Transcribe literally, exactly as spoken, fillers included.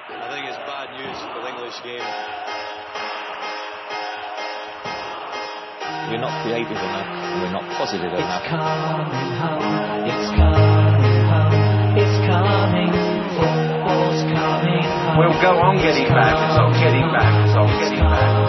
I think it's bad news for the English game. We're not creative enough, we're not positive It's enough. coming home, it's coming home, it's coming, football's coming home. We'll go on getting back, it's on getting back, it's on getting back.